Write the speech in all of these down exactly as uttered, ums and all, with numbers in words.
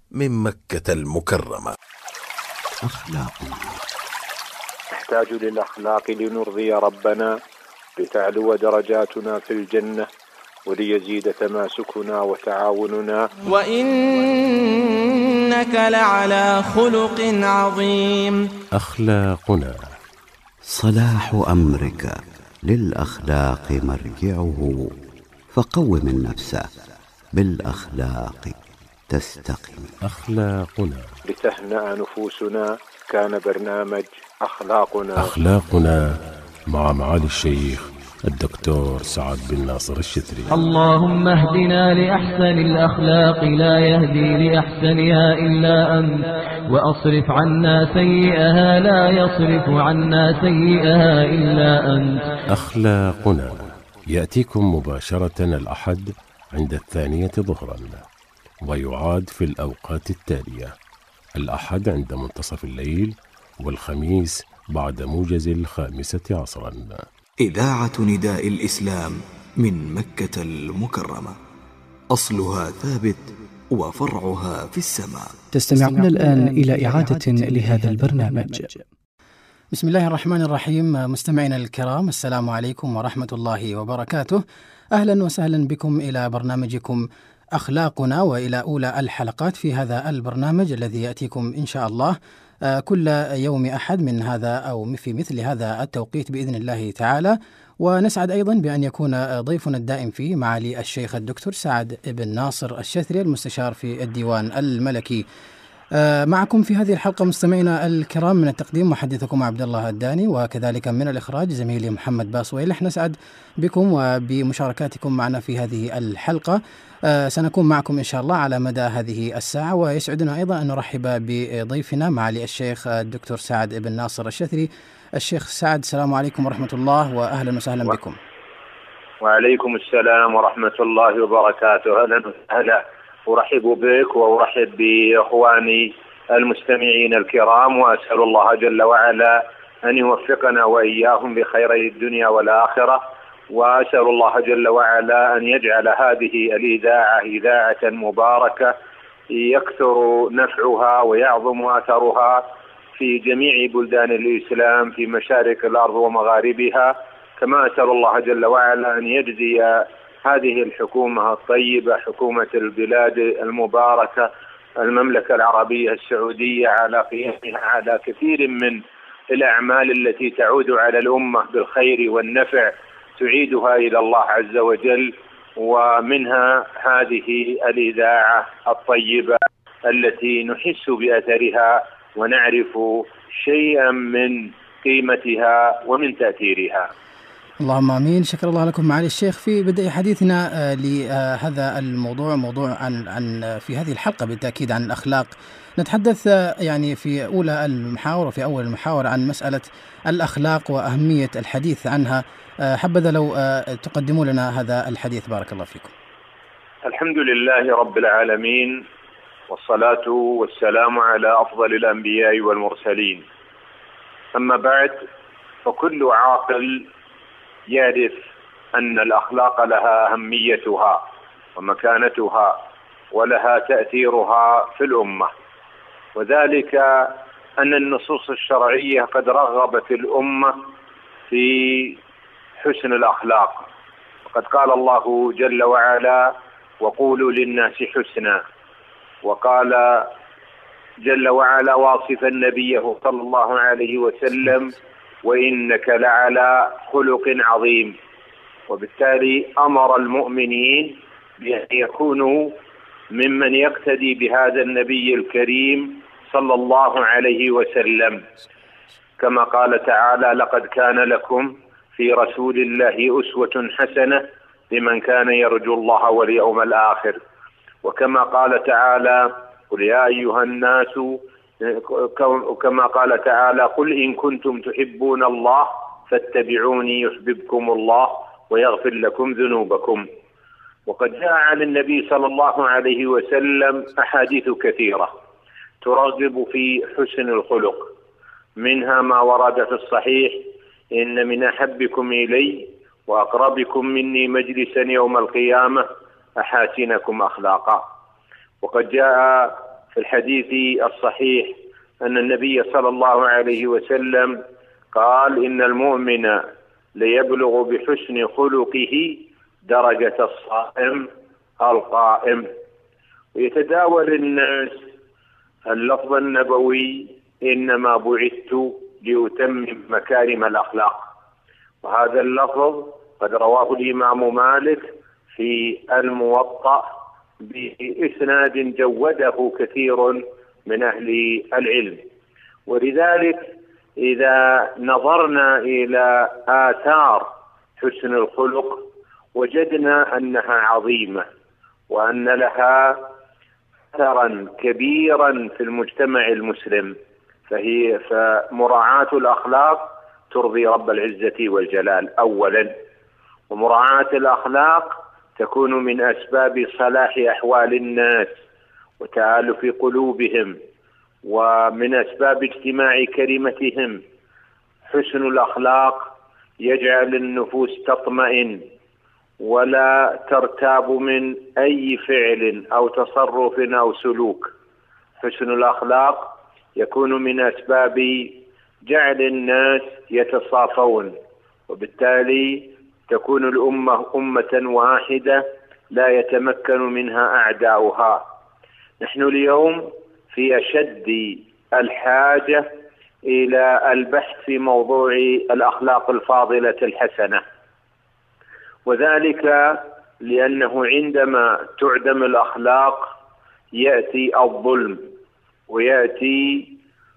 من مكة المكرمة. أخلاقنا. نحتاج للأخلاق لنرضي ربنا، لتعلو درجاتنا في الجنة، وليزيد تماسكنا وتعاوننا. وإنك لعلى خلق عظيم. أخلاقنا. صلاح أمرك للأخلاق مرجعه، فقوم النفس بالأخلاق تستقم. أخلاقنا. لتهنأ نفوسنا كان برنامج أخلاقنا. أخلاقنا مع معالي الشيخ الدكتور سعد بن ناصر الشتري. اللهم اهدنا لأحسن الأخلاق، لا يهدي لأحسنها إلا أنت، وأصرف عنا سيئها، لا يصرف عنا سيئها إلا أنت. أخلاقنا يأتيكم مباشرة الأحد عند الثانية ظهرا، ويعاد في الأوقات التالية: الأحد عند منتصف الليل، والخميس بعد موجز الخامسة عصرا. إذاعة نداء الإسلام من مكة المكرمة، أصلها ثابت وفرعها في السماء. تستمعون الآن إلى إعادة لهذا البرنامج. بسم الله الرحمن الرحيم. مستمعينا الكرام، السلام عليكم ورحمة الله وبركاته. أهلا وسهلا بكم إلى برنامجكم أخلاقنا، وإلى أولى الحلقات في هذا البرنامج الذي يأتيكم إن شاء الله كل يوم أحد من هذا أو في مثل هذا التوقيت بإذن الله تعالى. ونسعد أيضا بأن يكون ضيفنا الدائم فيه معالي الشيخ الدكتور سعد بن ناصر الشتري، المستشار في الديوان الملكي. معكم في هذه الحلقة مستمعينا الكرام، من التقديم محدثكم عبد الله الداني، وكذلك من الإخراج زميلي محمد باصويلح. نسعد بكم وبمشاركاتكم معنا في هذه الحلقة. آه سنكون معكم إن شاء الله على مدى هذه الساعة، ويسعدنا أيضا أن نرحب بضيفنا معالي الشيخ الدكتور سعد بن ناصر الشتري. الشيخ سعد، السلام عليكم ورحمة الله، وأهلا وسهلا و... بكم. وعليكم السلام ورحمة الله وبركاته. أهلا وسهلا، أرحب بك وأرحب بإخواني المستمعين الكرام، وأسأل الله جل وعلا أن يوفقنا وإياهم لخيري الدنيا والآخرة، وأسأل الله جل وعلا أن يجعل هذه الإذاعة إذاعة مباركة يكثر نفعها ويعظم أثرها في جميع بلدان الإسلام في مشارق الأرض ومغاربها. كما أسأل الله جل وعلا أن يجزي هذه الحكومة الطيبة، حكومة البلاد المباركة المملكة العربية السعودية، على قيامها على كثير من الأعمال التي تعود على الأمة بالخير والنفع، تعيدها إلى الله عز وجل، ومنها هذه الإذاعة الطيبة التي نحس بأثرها ونعرف شيئا من قيمتها ومن تأثيرها. اللهم آمين. شكر الله لكم معالي الشيخ. في بدء حديثنا لهذا الموضوع، موضوع عن عن في هذه الحلقة بالتأكيد عن الأخلاق، نتحدث يعني في أولى المحاور وفي أول المحاور عن مسألة الأخلاق وأهمية الحديث عنها. حبذا لو تقدموا لنا هذا الحديث، بارك الله فيكم. الحمد لله رب العالمين، والصلاة والسلام على أفضل الأنبياء والمرسلين. أما بعد، فكل عاقل يعرف أن الأخلاق لها أهميتها ومكانتها ولها تأثيرها في الأمة، وذلك أن النصوص الشرعية قد رغبت الأمة في حسن الأخلاق. وقد قال الله جل وعلا: وقولوا للناس حسنا. وقال جل وعلا واصفا نبيه صلى الله عليه وسلم: وإنك لعلى خلق عظيم. وبالتالي أمر المؤمنين بأن يكونوا ممن يقتدي بهذا النبي الكريم صلى الله عليه وسلم، كما قال تعالى: لقد كان لكم في رسول الله أسوة حسنة لمن كان يرجو الله واليوم الآخر. وكما قال تعالى: قل يا أيها الناس، كما قال تعالى: قل إن كنتم تحبون الله فاتبعوني يحببكم الله ويغفر لكم ذنوبكم. وقد جاء عن النبي صلى الله عليه وسلم أحاديث كثيرة ترغب في حسن الخلق، منها ما ورد في الصحيح: إن من أحبكم إلي وأقربكم مني مجلسا يوم القيامة أحاسنكم أخلاقا. وقد جاء في في الحديث الصحيح أن النبي صلى الله عليه وسلم قال: إن المؤمن ليبلغ بحسن خلقه درجة الصائم القائم. ويتداول الناس اللفظ النبوي: إنما بعثت لأتمم مكارم الأخلاق. وهذا اللفظ قد رواه الإمام مالك في الموطأ بإسناد جوده كثير من أهل العلم. ولذلك إذا نظرنا إلى آثار حسن الخلق وجدنا أنها عظيمة، وأن لها أثرا كبيرا في المجتمع المسلم. فهي فمراعاة الأخلاق ترضي رب العزة والجلال أولا، ومراعاة الأخلاق تكون من أسباب صلاح أحوال الناس وتآلف قلوبهم، ومن أسباب اجتماع كلمتهم. حسن الأخلاق يجعل النفوس تطمئن ولا ترتاب من أي فعل أو تصرف أو سلوك. حسن الأخلاق يكون من أسباب جعل الناس يتصافون، وبالتالي تكون الأمة أمة واحدة لا يتمكن منها أعداؤها. نحن اليوم في أشد الحاجة إلى البحث في موضوع الأخلاق الفاضلة الحسنة، وذلك لأنه عندما تعدم الأخلاق يأتي الظلم، ويأتي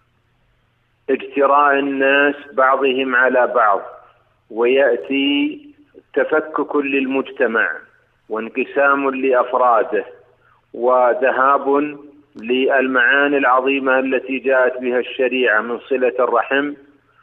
اجتراء الناس بعضهم على بعض، ويأتي تفكك للمجتمع وانقسام لأفراده، وذهاب للمعاني العظيمة التي جاءت بها الشريعة من صلة الرحم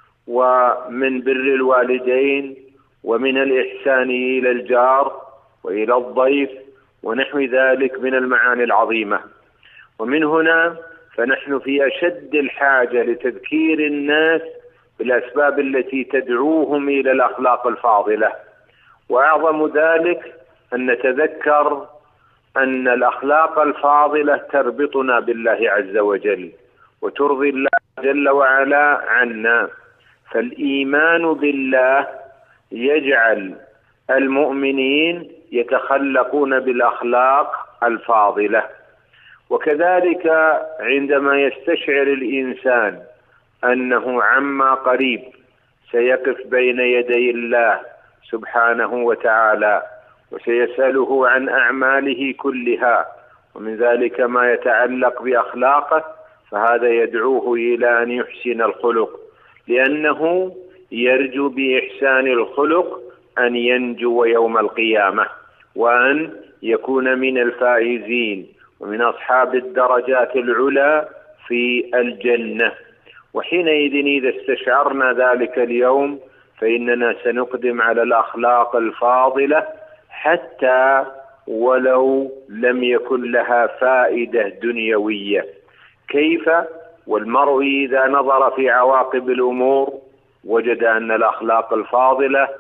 ومن بر الوالدين ومن الإحسان إلى الجار وإلى الضيف ونحو ذلك من المعاني العظيمة. ومن هنا فنحن في أشد الحاجة لتذكير الناس بالأسباب التي تدعوهم إلى الأخلاق الفاضلة. وأعظم ذلك أن نتذكر أن الأخلاق الفاضلة تربطنا بالله عز وجل وترضي الله جل وعلا عنا. فالإيمان بالله يجعل المؤمنين يتخلقون بالأخلاق الفاضلة. وكذلك عندما يستشعر الإنسان أنه عما قريب سيقف بين يدي الله سبحانه وتعالى وسيسأله عن أعماله كلها، ومن ذلك ما يتعلق بأخلاقه، فهذا يدعوه إلى أن يحسن الخلق، لأنه يرجو بإحسان الخلق أن ينجو يوم القيامة وأن يكون من الفائزين ومن أصحاب الدرجات العلى في الجنة. وحينئذ إذا استشعرنا ذلك اليوم فإننا سنقدم على الأخلاق الفاضلة حتى ولو لم يكن لها فائدة دنيوية. كيف؟ والمرء إذا نظر في عواقب الأمور وجد أن الأخلاق الفاضلة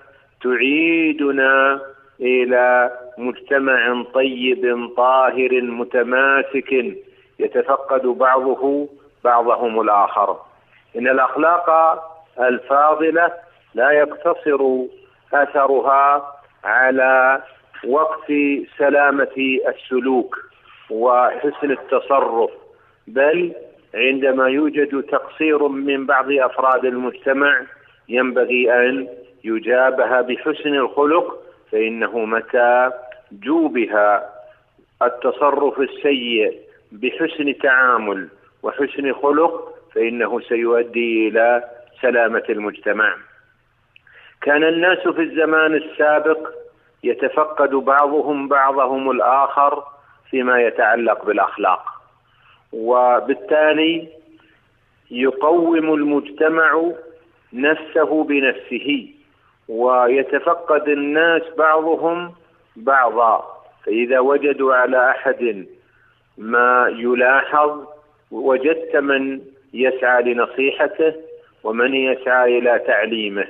تعيدنا إلى مجتمع طيب طاهر متماسك يتفقد بعضه بعضهم الآخر. إن الأخلاق الفاضلة لا يقتصر أثرها على وقت سلامة السلوك وحسن التصرف، بل عندما يوجد تقصير من بعض أفراد المجتمع ينبغي أن يجابه بحسن الخلق، فإنه متى جوبها التصرف السيء بحسن تعامل وحسن خلق فإنه سيؤدي إلى سلامة المجتمع. كان الناس في الزمان السابق يتفقد بعضهم بعضهم الآخر فيما يتعلق بالأخلاق، وبالتالي يقوم المجتمع نفسه بنفسه ويتفقد الناس بعضهم بعضا. فإذا وجدوا على أحد ما يلاحظ وجدت من يسعى لنصيحته ومن يسعى إلى تعليمه،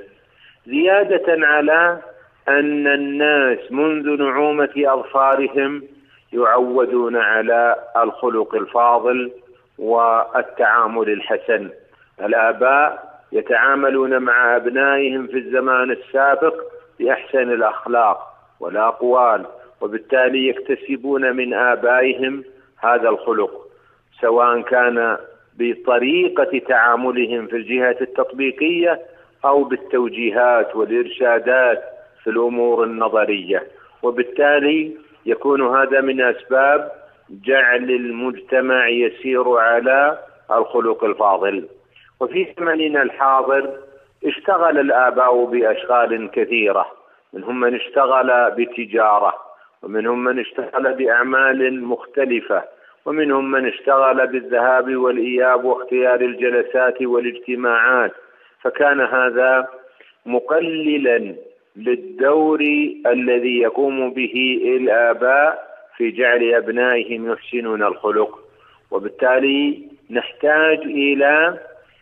زيادة على أن الناس منذ نعومة أظفارهم يعودون على الخلق الفاضل والتعامل الحسن. الآباء يتعاملون مع أبنائهم في الزمان السابق بأحسن الأخلاق والأقوال، وبالتالي يكتسبون من آبائهم هذا الخلق، سواء كان بطريقة تعاملهم في الجهة التطبيقية أو بالتوجيهات والإرشادات في الأمور النظرية. وبالتالي يكون هذا من أسباب جعل المجتمع يسير على الخلق الفاضل. وفي زمننا الحاضر اشتغل الآباء بأشغال كثيرة، منهم من اشتغل بتجارة، ومنهم من اشتغل بأعمال مختلفة، ومنهم من اشتغل بالذهاب والإياب واختيار الجلسات والاجتماعات، فكان هذا مقللا للدور الذي يقوم به الآباء في جعل أبنائهم يحسنون الخلق. وبالتالي نحتاج إلى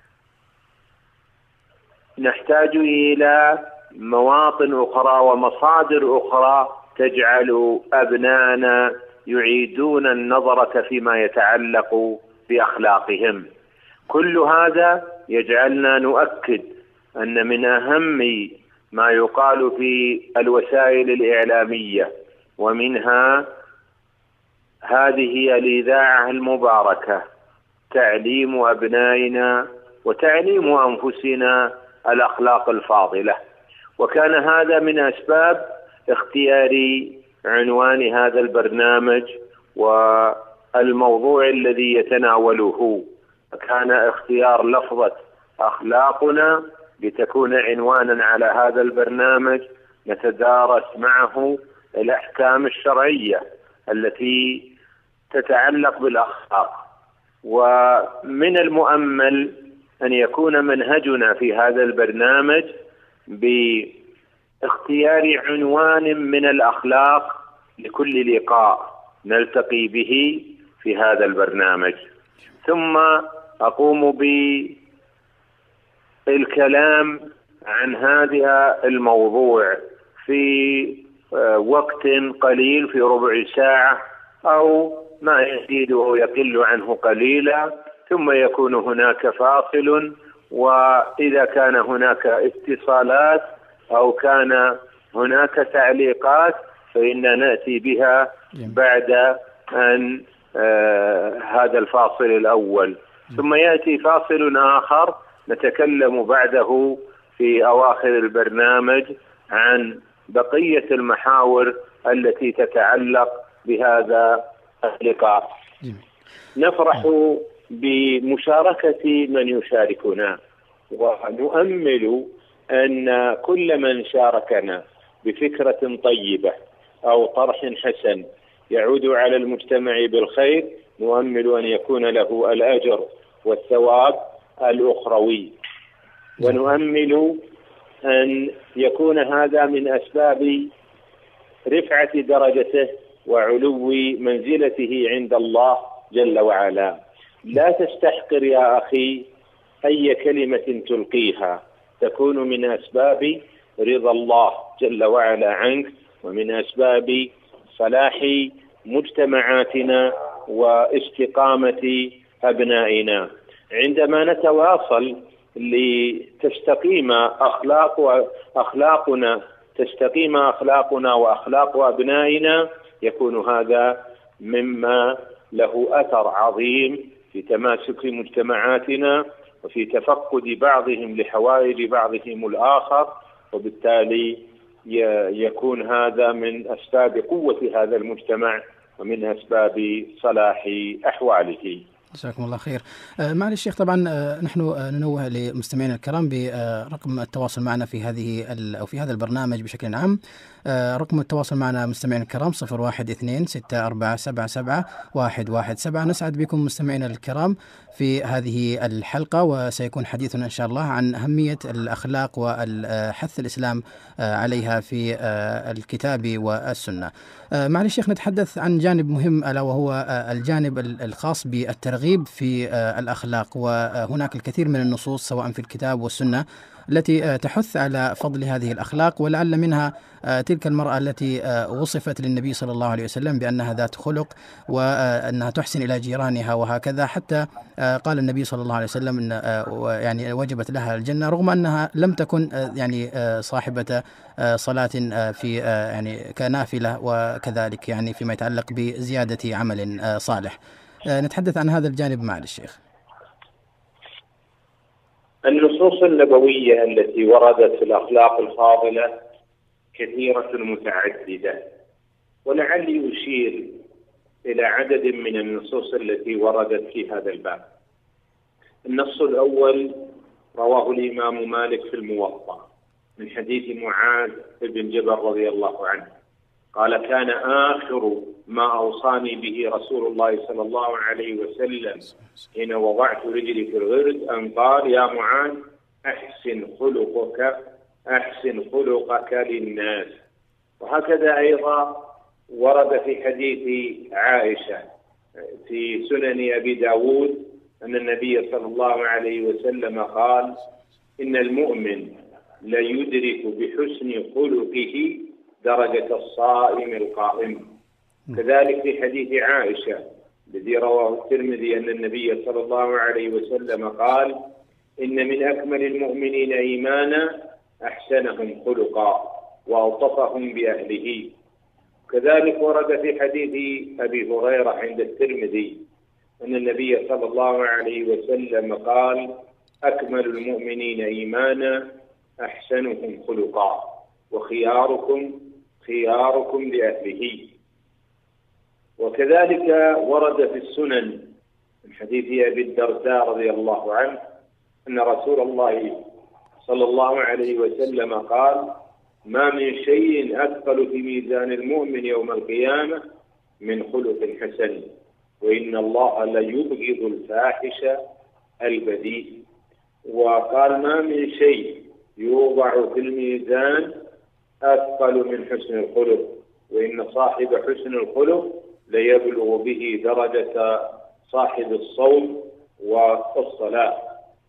نحتاج إلى مواطن أخرى ومصادر أخرى تجعل أبنائنا يعيدون النظرة فيما يتعلق بأخلاقهم. كل هذا يجعلنا نؤكد أن من أهم ما يقال في الوسائل الإعلامية، ومنها هذه الإذاعة المباركة، تعليم أبنائنا وتعليم أنفسنا الأخلاق الفاضلة. وكان هذا من أسباب اختيار عنوان هذا البرنامج والموضوع الذي يتناوله، كان اختيار لفظة أخلاقنا لتكون عنوانا على هذا البرنامج نتدارس معه الأحكام الشرعية التي تتعلق بالأخلاق. ومن المؤمل أن يكون منهجنا في هذا البرنامج باختيار عنوان من الأخلاق لكل لقاء نلتقي به في هذا البرنامج، ثم أقوم بالكلام عن هذا الموضوع في وقت قليل، في ربع ساعة أو ما يزيد أو يقل عنه قليلا، ثم يكون هناك فاصل، وإذا كان هناك اتصالات أو كان هناك تعليقات فإننا نأتي بها بعد أن آه هذا الفاصل الأول، ثم يأتي فاصل آخر نتكلم بعده في أواخر البرنامج عن بقية المحاور التي تتعلق بهذا اللقاء. نفرح بمشاركة من يشاركنا، ونؤمل أن كل من شاركنا بفكرة طيبة أو طرح حسن يعود على المجتمع بالخير، نؤمل أن يكون له الأجر والثواب الأخروي، ونؤمل أن يكون هذا من أسباب رفعة درجته وعلو منزلته عند الله جل وعلا. لا تستحقر يا أخي أي كلمة تلقيها، تكون من أسباب رضا الله جل وعلا عنك، ومن أسباب صلاح مجتمعاتنا واستقامة أبنائنا. عندما نتواصل لتستقيم أخلاق وأخلاقنا تستقيم أخلاقنا وأخلاق أبنائنا، يكون هذا مما له أثر عظيم في تماسك مجتمعاتنا وفي تفقد بعضهم لحوائج بعضهم الآخر، وبالتالي يكون هذا من أسباب قوة هذا المجتمع ومن أسباب صلاح أحواله. جزاكم الله خير. آه معالي الشيخ، طبعا آه نحن آه ننوه لمستمعينا الكرام برقم التواصل معنا في هذه أو في هذا البرنامج بشكل عام. آه رقم التواصل معنا مستمعينا الكرام صفر واحد اثنين ستة أربعة سبعة سبعة واحد واحد سبعة. نسعد بكم مستمعينا الكرام في هذه الحلقة، وسيكون حديثنا إن شاء الله عن أهمية الأخلاق والحث الإسلام آه عليها في آه الكتاب والسنة. آه معالي الشيخ، نتحدث عن جانب مهم ألا وهو آه الجانب الخاص بالترغيب الترغيب في الأخلاق، وهناك الكثير من النصوص سواء في الكتاب والسنة التي تحث على فضل هذه الأخلاق، ولعل منها تلك المرأة التي وصفت للنبي صلى الله عليه وسلم بأنها ذات خلق وأنها تحسن إلى جيرانها وهكذا، حتى قال النبي صلى الله عليه وسلم أن يعني وجبت لها الجنة رغم أنها لم تكن يعني صاحبة صلاة في يعني كنافلة، وكذلك يعني فيما يتعلق بزيادة عمل صالح. نتحدث عن هذا الجانب مع الشيخ. النصوص النبوية التي وردت في الأخلاق الفاضلة كثيرة متعددة، ولعلي أشير إلى عدد من النصوص التي وردت في هذا الباب. النص الأول رواه الإمام مالك في الموطأ من حديث معاذ بن جبل رضي الله عنه قال: كان آخر ما أوصاني به رسول الله صلى الله عليه وسلم حين وضعت رجلي في الغرد أن قال: يا معاذ أحسن خلقك أحسن خلقك للناس. وهكذا أيضا ورد في حديث عائشة في سنن أبي داود أن النبي صلى الله عليه وسلم قال: إن المؤمن لا يدرك بحسن خلقه درجة الصائم القائم. كذلك في حديث عائشة الذي رواه الترمذي أن النبي صلى الله عليه وسلم قال: إن من أكمل المؤمنين إيمانا أحسنهم خلقا وألطفهم بأهله. كذلك ورد في حديث أبي هريرة عند الترمذي أن النبي صلى الله عليه وسلم قال: أكمل المؤمنين إيمانا أحسنهم خلقا وخياركم خياركم لأهله. وكذلك ورد في السنن من حديث أبي الدرداء رضي الله عنه أن رسول الله صلى الله عليه وسلم قال: ما من شيء أثقل في ميزان المؤمن يوم القيامة من خلق حسن، وإن الله ليبغض الفاحش البذيء. وقال: ما من شيء يوضع في الميزان أثقل من حسن الخلق، وإن صاحب حسن الخلق ليبلغ به درجة صاحب الصوم والصلاة.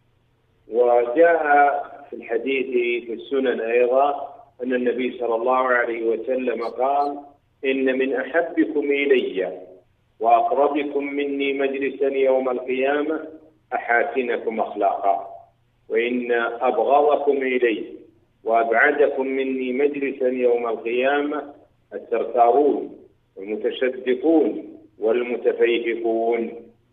وجاء في الحديث في السنن أيضا أن النبي صلى الله عليه وسلم قال: إن من أحبكم إلي وأقربكم مني مجلسا يوم القيامة أحاسنكم أخلاقا، وإن أبغضكم إلي وأبعدكم مني مجلسا يوم القيامة الثرثارون والمتشدقون والمتفيهقون.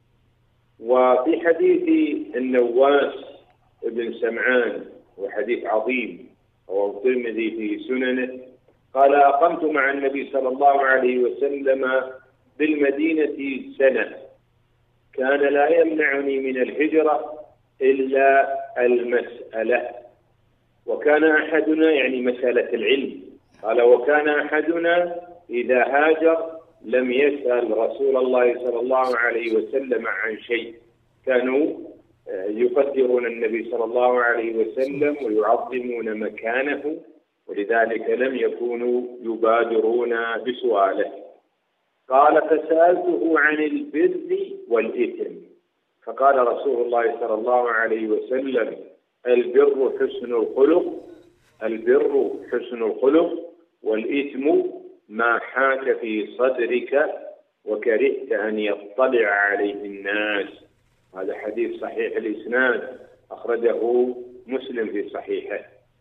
وفي حديث النواس بن سمعان وحديث عظيم رواه الترمذي في سننه قال: أقمت مع النبي صلى الله عليه وسلم بالمدينة سنة، كان لا يمنعني من الهجرة إلا المسألة، وكان أحدنا يعني مسألة العلم قال: وكان أحدنا إذا هاجر لم يسأل رسول الله صلى الله عليه وسلم عن شيء. كانوا يقدرون النبي صلى الله عليه وسلم ويعظمون مكانه، ولذلك لم يكونوا يبادرون بسؤاله. قال: فسألته عن البر والإثم، فقال رسول الله صلى الله عليه وسلم: البر حسن الخلق البر حسن الخلق والإثم ما حاك في صدرك وكرهت أن يطلع عليه الناس. هذا حديث صحيح الإسناد أخرجه مسلم في صحيحه.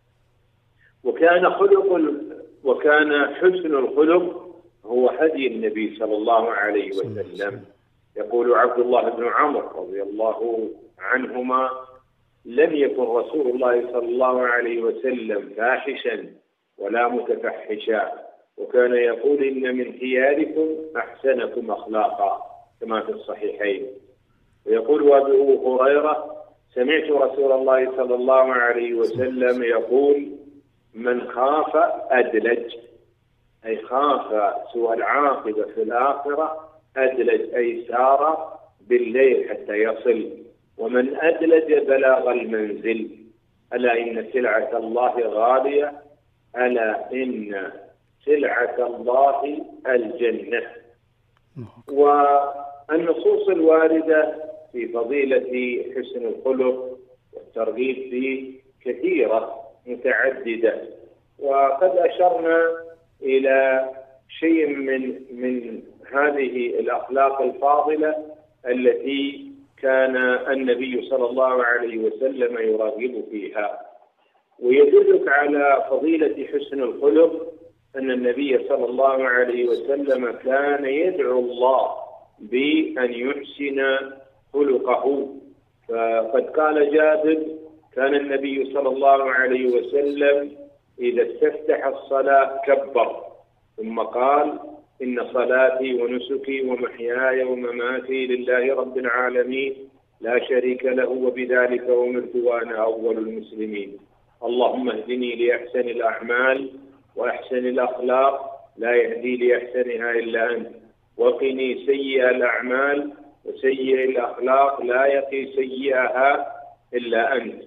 وكان خلق وكان حسن الخلق هو هدي النبي صلى الله عليه وسلم. يقول عبد الله بن عمرو رضي الله عنهما: لم يكن رسول الله صلى الله عليه وسلم فاحشا ولا متفحشا، وكان يقول: إن من خياركم أحسنكم أخلاقا، كما في الصحيحين. ويقول أبو هريرة: سمعت رسول الله صلى الله عليه وسلم يقول: من خاف أدلج، أي خاف سوء العاقبة في الآخرة، أدلج أي سار بالليل حتى يصل، ومن أدلج بلغ المنزل. ألا إن سلعة الله غالية، ألا إن سلعة الله الجنة. والنصوص الواردة في فضيلة حسن الخلق والترغيب فيه كثيرة متعددة، وقد أشرنا إلى شيء من من هذه الأخلاق الفاضلة التي كان النبي صلى الله عليه وسلم يرغب فيها. ويدلك على فضيلة حسن الخلق أن النبي صلى الله عليه وسلم كان يدعو الله بأن يحسن خلقه. فقد قال جابر: كان النبي صلى الله عليه وسلم إذا استفتح الصلاة كبر ثم قال: إن صلاتي ونسكي ومحياي ومماتي لله رب العالمين لا شريك له وبذلك أمرت وأنا أول المسلمين. اللهم اهدني لأحسن الأعمال وأحسن الأخلاق لا يهدي لأحسنها إلا أنت، وقني سيئ الأعمال وسيئ الأخلاق لا يقي سيئها إلا أنت.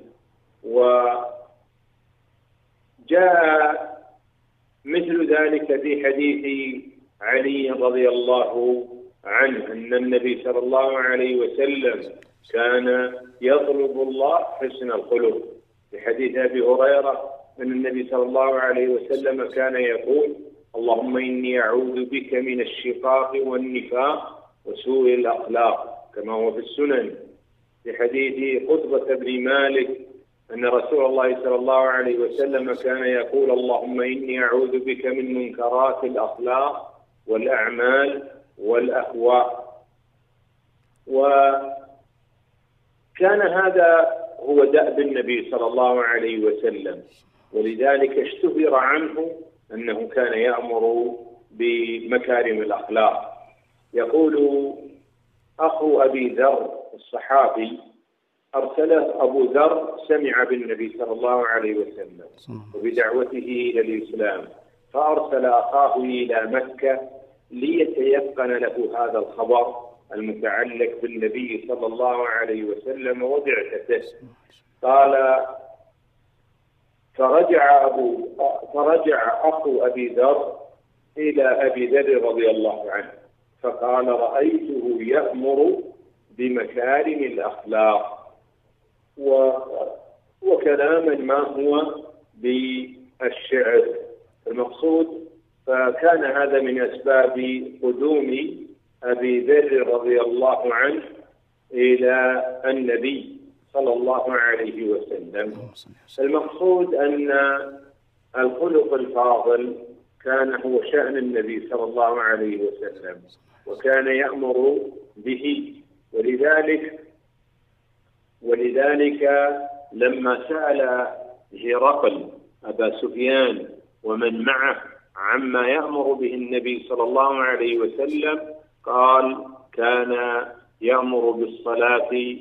وجاء مثل ذلك في حديث علي رضي الله عنه أن النبي صلى الله عليه وسلم كان يطلب الله حسن الخلق. في حديث أبي هريرة أن النبي صلى الله عليه وسلم كان يقول: اللهم إني أعوذ بك من الشقاق والنفاق وسوء الأخلاق، كما هو في السنن. في حديث قطبة بن مالك أن رسول الله صلى الله عليه وسلم كان يقول: اللهم إني أعوذ بك من منكرات الأخلاق والأعمال والأهواء. وكان هذا هو دأب النبي صلى الله عليه وسلم، ولذلك اشتهر عنه أنه كان يأمر بمكارم الأخلاق. يقول أخو أبي ذر الصحابي: أرسله أبو ذر سمع بالنبي صلى الله عليه وسلم وبدعوته إلى الإسلام، فأرسل أخاه إلى مكة ليتيقن له هذا الخبر المتعلق بالنبي صلى الله عليه وسلم وبعثته. قال: فرجع أبو فرجع أخو أبي ذر إلى أبي ذر رضي الله عنه فقال: رأيته يأمر بمكارم الأخلاق وكلاما ما هو بالشعر المقصود. فكان هذا من أسباب قدوم أبي ذر رضي الله عنه إلى النبي صلى الله عليه وسلم. المقصود أن الخلق الفاضل كان هو شأن النبي صلى الله عليه وسلم، وكان يأمر به. ولذلك ولذلك لما سأل هرقل أبا سفيان ومن معه عما يأمر به النبي صلى الله عليه وسلم قال: كان يأمر بالصلاة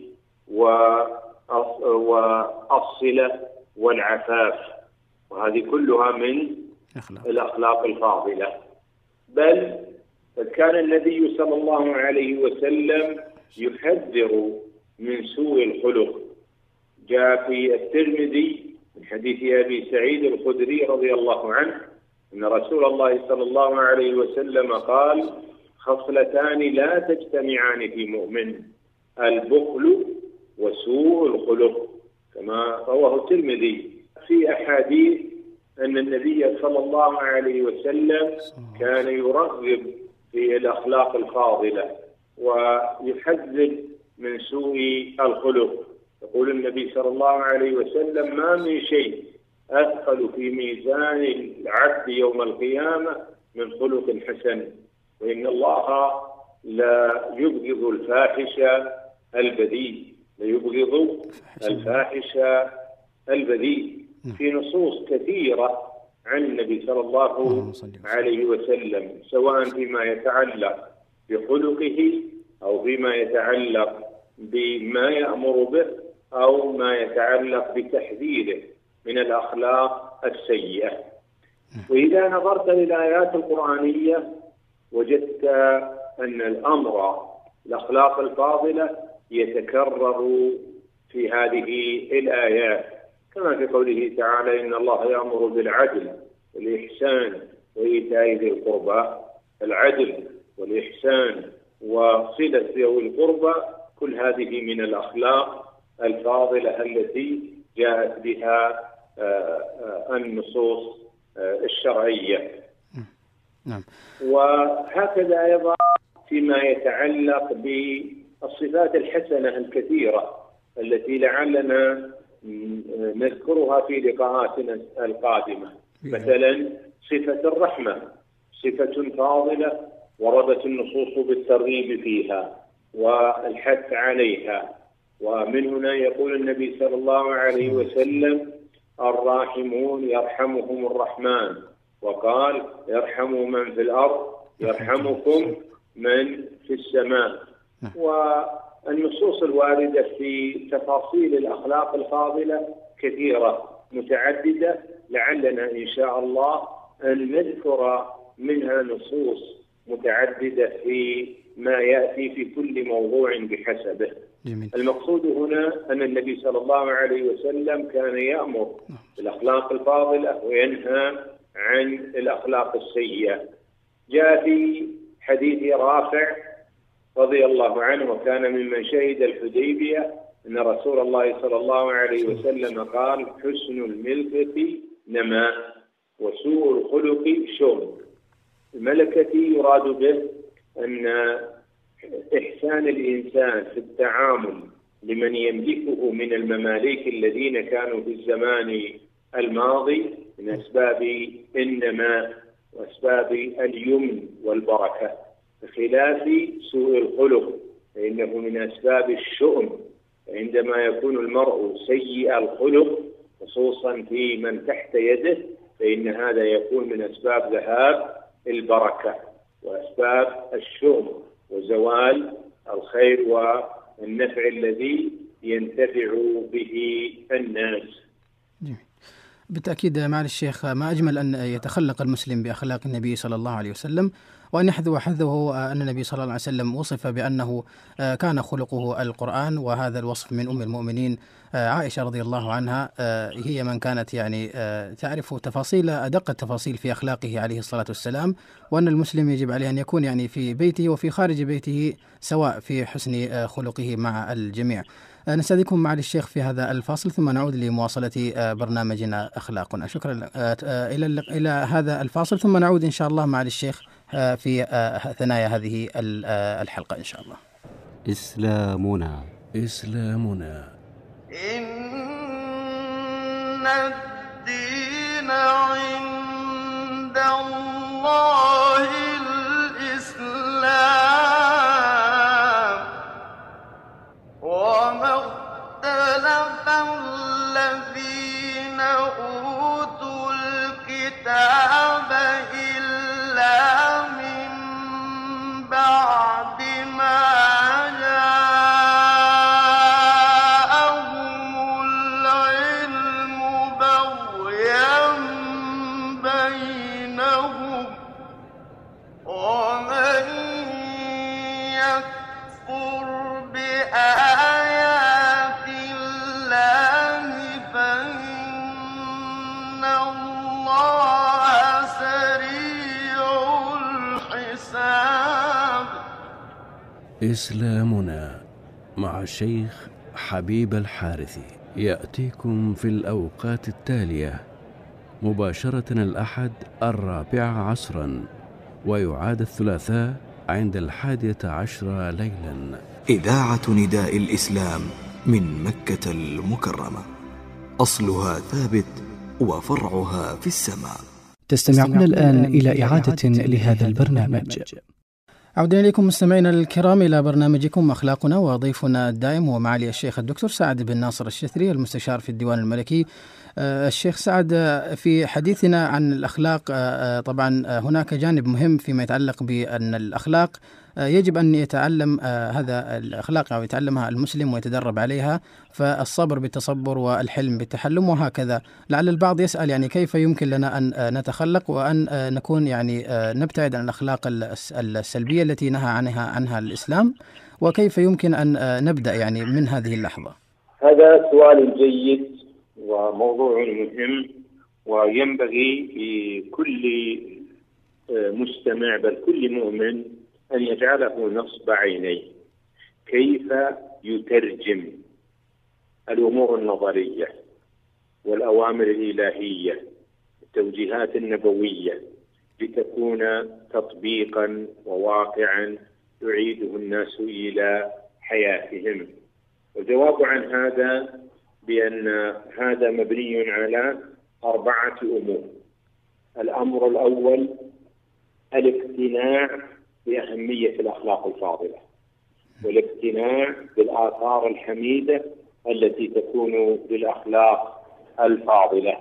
والصلة والعفاف، وهذه كلها من الأخلاق الفاضلة. بل كان النبي صلى الله عليه وسلم يحذر من سوء الخلق. جاء في الترمذي من حديث أبي سعيد الخدري رضي الله عنه أن رسول الله صلى الله عليه وسلم قال: خصلتان لا تجتمعان في مؤمن: البخل وسوء الخلق، كما رواه الترمذي. في أحاديث أن النبي صلى الله عليه وسلم كان يرغب في الأخلاق الفاضلة ويحذر من سوء الخلق. يقول النبي صلى الله عليه وسلم: ما من شيء أثقل في ميزان العبد يوم القيامة من خلق حسن، وإن الله لا يبغض الفاحش البذيء ليبغض الفاحش البذيء. في نصوص كثيرة عن النبي صلى الله عليه وسلم، سواء فيما يتعلق بخلقه أو فيما يتعلق بما يأمر به أو ما يتعلق بتحذيره من الأخلاق السيئة. وإذا نظرت للآيات القرآنية وجدت أن الأمر الأخلاق الفاضلة يتكرر في هذه الآيات، كما في قوله تعالى: إن الله يأمر بالعدل والإحسان وإيتاء ذي القربى. العدل والإحسان وصلة ذوي القربى كل هذه من الأخلاق الفاضلة التي جاءت بها النصوص الشرعية. نعم. وهكذا أيضا فيما يتعلق بالصفات الحسنة الكثيرة التي لعلنا نذكرها في لقاءاتنا القادمة، مثلا صفة الرحمة، صفة فاضلة وردت النصوص بالترغيب فيها والحث عليها. ومن هنا يقول النبي صلى الله عليه وسلم: الراحمون يرحمهم الرحمن، وقال: يرحموا من في الأرض يرحمكم من في السماء. والنصوص الواردة في تفاصيل الأخلاق الفاضلة كثيرة متعددة، لعلنا إن شاء الله أن نذكر منها نصوص متعددة في ما يأتي في كل موضوع بحسبه. جميل. المقصود هنا أن النبي صلى الله عليه وسلم كان يأمر بالأخلاق الفاضلة وينهى عن الأخلاق السيئة. جاء في حديث رافع رضي الله عنه وكان ممن شهد الحديبية أن رسول الله صلى الله عليه وسلم قال: حسن الملكة نماء وسوء الخلق شؤم. الملكة يراد به أن إحسان الإنسان في التعامل لمن يملكه من المماليك الذين كانوا في الزمان الماضي من أسباب النماء وأسباب اليمن والبركة، بخلاف سوء الخلق فإنه من أسباب الشؤم. عندما يكون المرء سيء الخلق خصوصا في من تحت يده فإن هذا يكون من أسباب ذهاب البركة وأسباب الشؤم وزوال الخير والنفع الذي ينتفع به الناس. بالتأكيد معالي الشيخ، ما أجمل أن يتخلق المسلم بأخلاق النبي صلى الله عليه وسلم، وأن يحذو حذوه أن النبي صلى الله عليه وسلم وصف بأنه كان خلقه القرآن، وهذا الوصف من أم المؤمنين عائشة رضي الله عنها. هي من كانت يعني تعرف تفاصيل أدق التفاصيل في أخلاقه عليه الصلاة والسلام، وأن المسلم يجب عليه أن يكون يعني في بيته وفي خارج بيته سواء في حسن خلقه مع الجميع. نستأذنكم معالي الشيخ في هذا الفاصل ثم نعود لمواصلة برنامجنا أخلاقنا. شكرا. إلى إلى هذا الفاصل ثم نعود إن شاء الله معالي الشيخ في ثنايا هذه الحلقة إن شاء الله. إسلامنا إسلامنا إن الدين عند الله الإسلام، وما اختلف الذين أوتوا الكتاب إلا من بعد ما جاءهم العلم بغيا بينهم، ومن يكفر بآيات الله فإن الله سريع الحساب. إسلامنا مع الشيخ حبيب الحارثي يأتيكم في الأوقات التالية مباشرة الأحد الرابع عصرا، ويعاد الثلاثاء عند الحادية عشر ليلا. إذاعة نداء الإسلام من مكة المكرمة، أصلها ثابت وفرعها في السماء. تستمعون الآن إلى إعادة لهذا البرنامج. عودنا إليكم مستمعينا الكرام إلى برنامجكم أخلاقنا، وضيفنا الدائم هو معالي الشيخ الدكتور سعد بن ناصر الشثري المستشار في الديوان الملكي. الشيخ سعد، في حديثنا عن الأخلاق طبعا هناك جانب مهم فيما يتعلق بأن الأخلاق يجب أن يتعلم هذا الأخلاق أو يتعلمها المسلم ويتدرب عليها، فالصبر بالتصبر والحلم بالتحلم وهكذا. لعل البعض يسأل يعني كيف يمكن لنا أن نتخلق وأن نكون يعني نبتعد عن الأخلاق السلبية التي نهى عنها عنها الإسلام، وكيف يمكن أن نبدأ يعني من هذه اللحظة؟ هذا سؤال جيد وموضوع مهم، وينبغي لكل مستمع بل كل مؤمن أن يجعله نصب عينيه. كيف يترجم الأمور النظرية والأوامر الإلهية التوجيهات النبوية لتكون تطبيقا وواقعا يعيده الناس إلى حياتهم. والجواب عن هذا بأن هذا مبني على أربعة أمور. الأمر الأول الاقتناع بأهمية الأخلاق الفاضلة والاقتناع بالآثار الحميدة التي تكون بالأخلاق الفاضلة.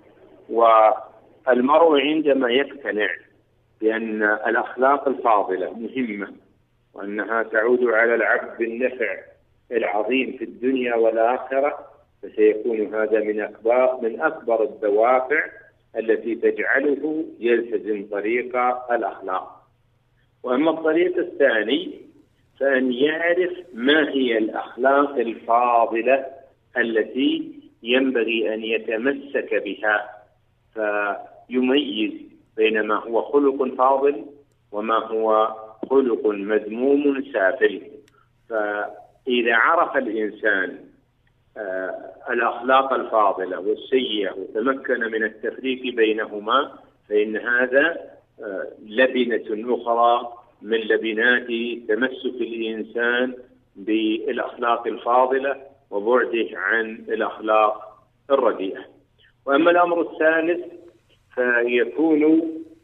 والمرء عندما يقتنع بأن الأخلاق الفاضلة مهمة وأنها تعود على العبد بالنفع العظيم في الدنيا والآخرة، فسيكون هذا من أكبر من أكبر الدوافع التي تجعله يلتزم طريق الأخلاق. وأما الطريق الثاني فأن يعرف ما هي الأخلاق الفاضلة التي ينبغي أن يتمسك بها، فيميز بين ما هو خلق فاضل وما هو خلق مذموم سافل. فإذا عرف الإنسان آه الأخلاق الفاضلة والسيئة وتمكن من التفريق بينهما، فإن هذا آه لبنة أخرى من لبنات تمسك الإنسان بالأخلاق الفاضلة وبعده عن الأخلاق الرديئة. وأما الأمر الثالث فيكون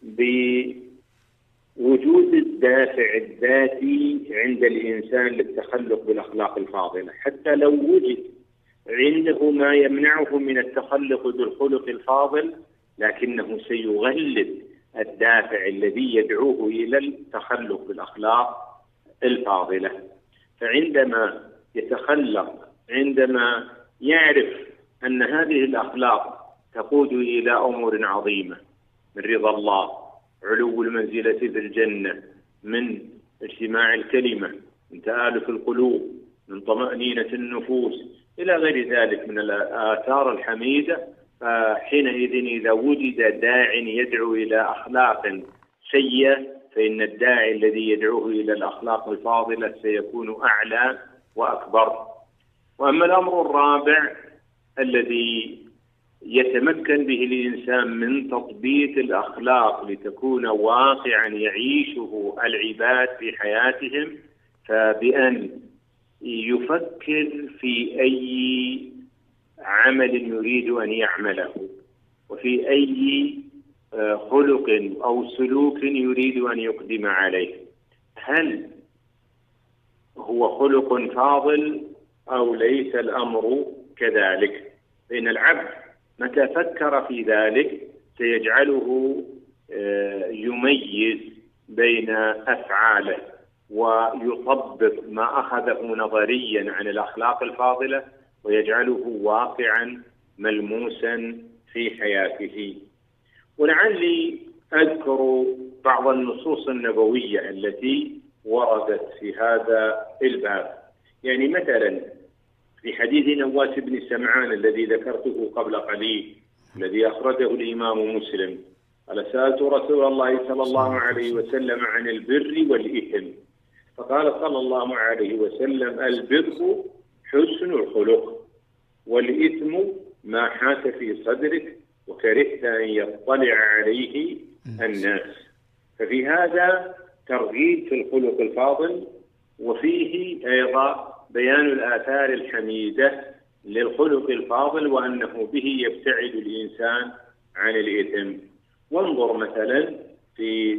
بوجود الدافع الذاتي عند الإنسان للتخلق بالأخلاق الفاضلة، حتى لو وجد عنده ما يمنعه من التخلق بالخلق الفاضل لكنه سيغلب الدافع الذي يدعوه إلى التخلق بالأخلاق الفاضلة. فعندما يتخلق، عندما يعرف أن هذه الأخلاق تقود إلى أمور عظيمة من رضا الله، علو المنزلة في الجنة، من اجتماع الكلمة، من تآلف القلوب، من طمأنينة النفوس، إلى غير ذلك من الآثار الحميدة، فحينئذ إذا وجد داع يدعو إلى أخلاق سيئة فإن الداعي الذي يدعوه إلى الأخلاق الفاضلة سيكون أعلى وأكبر. وأما الأمر الرابع الذي يتمكن به الإنسان من تطبيق الأخلاق لتكون واقعا يعيشه العباد في حياتهم، فبأن يفكر في أي عمل يريد أن يعمله وفي أي خلق أو سلوك يريد أن يقدم عليه، هل هو خلق فاضل أو ليس الأمر كذلك؟ فإن العبد متى فكر في ذلك سيجعله يميز بين أفعاله ويطبق ما أخذه نظريا عن الأخلاق الفاضلة ويجعله واقعا ملموسا في حياته. ولعلي أذكر بعض النصوص النبوية التي وردت في هذا الباب. يعني مثلا في حديث نواس بن سمعان الذي ذكرته قبل قليل الذي أخرجه الإمام مسلم، قال: سألت رسول الله صلى الله عليه وسلم عن البر والإثم، فقال صلى الله عليه وسلم: البر حسن الخلق، والإثم ما حاك في صدرك وكرهت أن يطلع عليه الناس. ففي هذا ترغيب في الخلق الفاضل، وفيه أيضا بيان الآثار الحميدة للخلق الفاضل وأنه به يبتعد الإنسان عن الإثم. وانظر مثلا في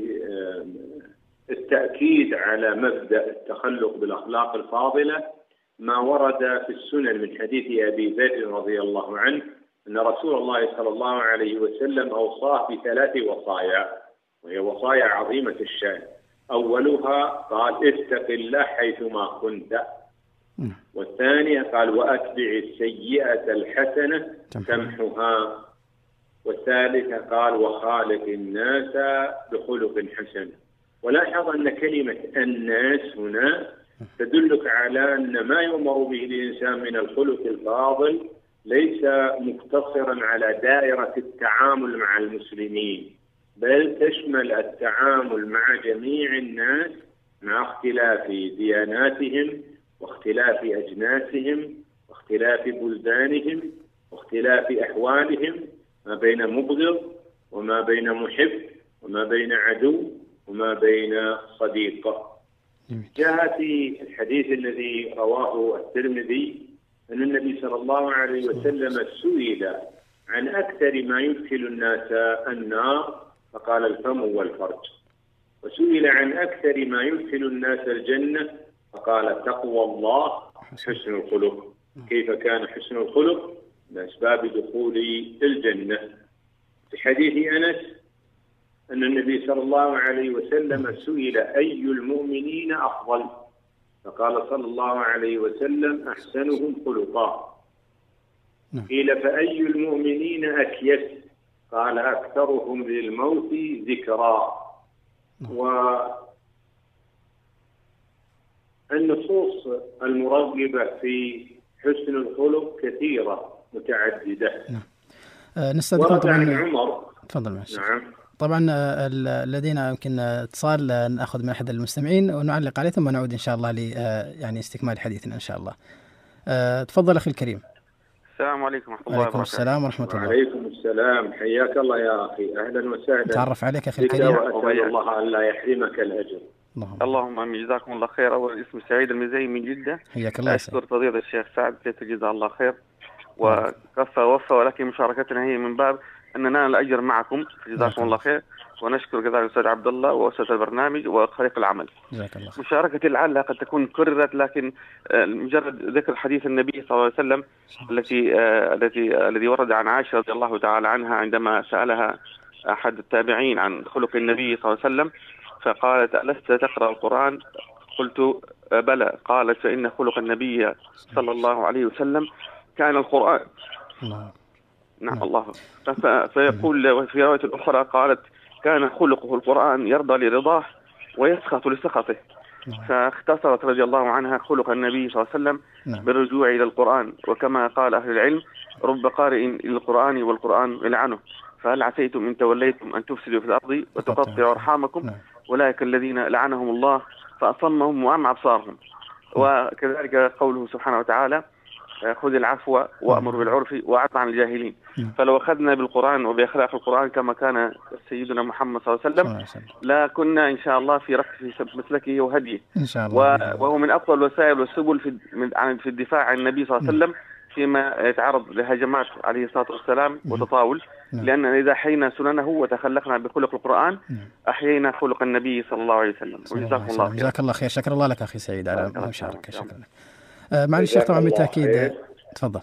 التأكيد على مبدأ التخلق بالأخلاق الفاضلة ما ورد في السنن من حديث أبي ذر رضي الله عنه أن رسول الله صلى الله عليه وسلم أوصاه بثلاث وصايا، وهي وصايا عظيمة الشأن. أولها قال: اتق الله حيثما كنت، والثانية قال: وأتبع السيئة الحسنة تمحها، والثالثة قال: وخالق الناس بخلق حسن. ولاحظ أن كلمة الناس هنا تدلك على أن ما يؤمر به الإنسان من الخلق الفاضل ليس مقتصرا على دائرة التعامل مع المسلمين، بل تشمل التعامل مع جميع الناس مع اختلاف دياناتهم واختلاف أجناسهم واختلاف بلدانهم واختلاف أحوالهم، ما بين مبغض وما بين محب وما بين عدو وما بين صديق. جاء في الحديث الذي رواه الترمذي أن النبي صلى الله عليه وسلم سئل عن أكثر ما يدخل الناس النار فقال الفم والفرج، وسئل عن أكثر ما يدخل الناس الجنة فقال تقوى الله حسن الخلق. كيف كان حسن الخلق من أسباب دخول الجنة؟ في حديث أنس أن النبي صلى الله عليه وسلم سئل أي المؤمنين أفضل فقال صلى الله عليه وسلم أحسنهم خلقا. قيل فأي المؤمنين أكيس قال أكثرهم للموت ذكرا. والنصوص المرغبة في حسن الخلق كثيرة متعددة. نستذكر عن عمر. تفضل معلش. نعم. طبعا الذين يمكن اتصال ناخذ من احد المستمعين ونعلق عليه ثم نعود ان شاء الله ل يعني استكمال حديثنا ان شاء الله. تفضل اخي الكريم. السلام عليكم ورحمه الله وبركاته. وعليكم السلام ورحمه الله. وعليكم السلام، حياك الله يا اخي، اهلا وسهلا. تعرف عليك اخي الكريم. واسال الله ان لا يحرمك الاجر. اللهم امين. جزاكم الله خير. اول اسم سعيد المزي من جده. حياك الله. اشكر فضيلة الشيخ سعد جزاه الله خير وكفى ووفى، ولكن مشاركتنا هي من باب أن ننال الأجر معكم، جزاكم الله خير. ونشكر كذلك الأستاذ عبد الله وأسرة البرنامج وفريق العمل. جزاك الله خير. مشاركتي لعلها قد تكون كررت، لكن مجرد ذكر حديث النبي صلى الله عليه وسلم التي التي الذي ورد عن عائشة رضي الله تعالى عنها عندما سألها أحد التابعين عن خلق النبي صلى الله عليه وسلم فقالت ألست تقرأ القرآن؟ قلت بلى. قالت فإن خلق النبي صلى الله عليه وسلم كان القرآن. نعم. نعم الله. فيقول في رواية أخرى قالت كان خلقه القرآن يرضى لرضاه ويسخط لسخطه. فاختصرت رضي الله عنها خلق النبي صلى الله عليه وسلم بالرجوع إلى القرآن، وكما قال أهل العلم رب قارئ للقرآن والقرآن يلعنه، فهل عسيتم إن توليتم أن تفسدوا في الأرض وتقطعوا أرحامكم أولئك الذين لعنهم الله فأصمهم وأعمى أبصارهم. وكذلك قوله سبحانه وتعالى خذ العفو وأمر بالعرف وأعرض عن الجاهلين. فلو أخذنا بالقرآن وبأخلاق القرآن كما كان سيدنا محمد صلى الله عليه وسلم لا كنا إن شاء الله في ركب في مسلكه وهديه إن شاء الله. وهو من أفضل الوسائل والسبل في في الدفاع عن النبي صلى الله عليه وسلم فيما يتعرض لهجمات عليه الصلاة والسلام وتطاول، لأن إذا حينا سننه وتخلقنا بخلق القرآن أحيينا خلق النبي صلى الله عليه وسلم. وجزاكم الله خير. جزاك الله خير. شكر الله لك أخي سعيد على المشاركة. شكرا لك. معالي الشيخ طبعا بالتأكيد تفضل.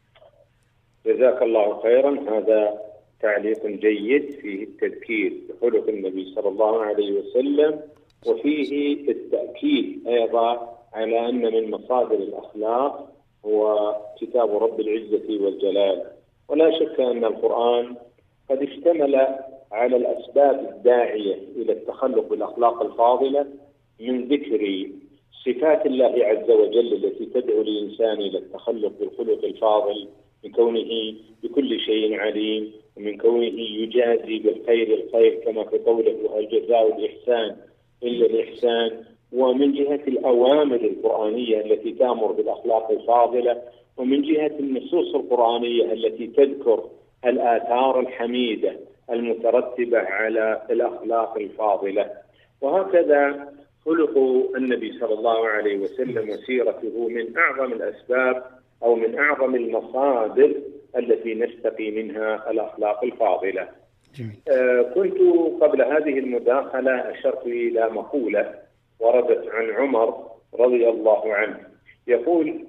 جزاك الله خيرا. هذا تعليق جيد فيه التذكير بخلق النبي صلى الله عليه وسلم، وفيه التأكيد أيضا على أن من مصادر الأخلاق هو كتاب رب العزة والجلال. ولا شك أن القرآن قد اشتمل على الأسباب الداعية إلى التخلق بالأخلاق الفاضلة، من ذكر صفات الله عز وجل التي تدعو الإنسان إلى التخلق بالخلق الفاضل، من كونه بكل شيء عليم، ومن كونه يجازي بالخير الخير كما في قوله الجزاء الإحسان إلا الإحسان، ومن جهة الأوامر القرآنية التي تأمر بالأخلاق الفاضلة، ومن جهة النصوص القرآنية التي تذكر الآثار الحميدة المترتبة على الأخلاق الفاضلة. وهكذا خلق النبي صلى الله عليه وسلم وسيرته من أعظم الأسباب أو من أعظم المصادر التي نستقي منها الأخلاق الفاضلة. آه كنت قبل هذه المداخلة أشرت إلى مقولة وردت عن عمر رضي الله عنه يقول: